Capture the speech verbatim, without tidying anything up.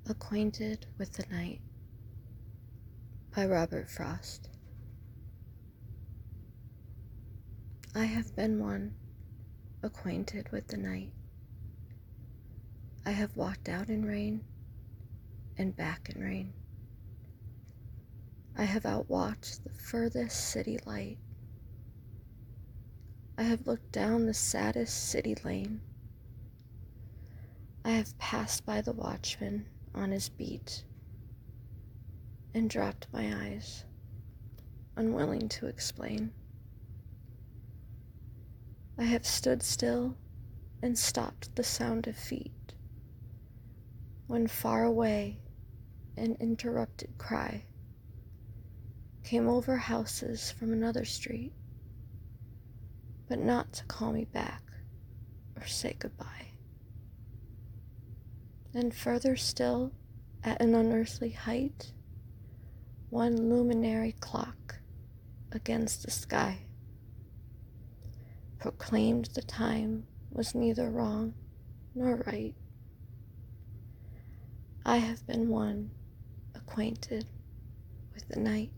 Acquainted with the Night by Robert Frost. I have been one acquainted with the night. I have walked out in rain and back in rain. I have outwatched the furthest city light. I have looked down the saddest city lane. I have passed by the watchman on his beat and dropped my eyes, unwilling to explain. I have stood still and stopped the sound of feet, when far away an interrupted cry came over houses from another street, but not to call me back or say goodbye. And further still, at an unearthly height, one luminary clock against the sky proclaimed the time was neither wrong nor right. I have been one acquainted with the night.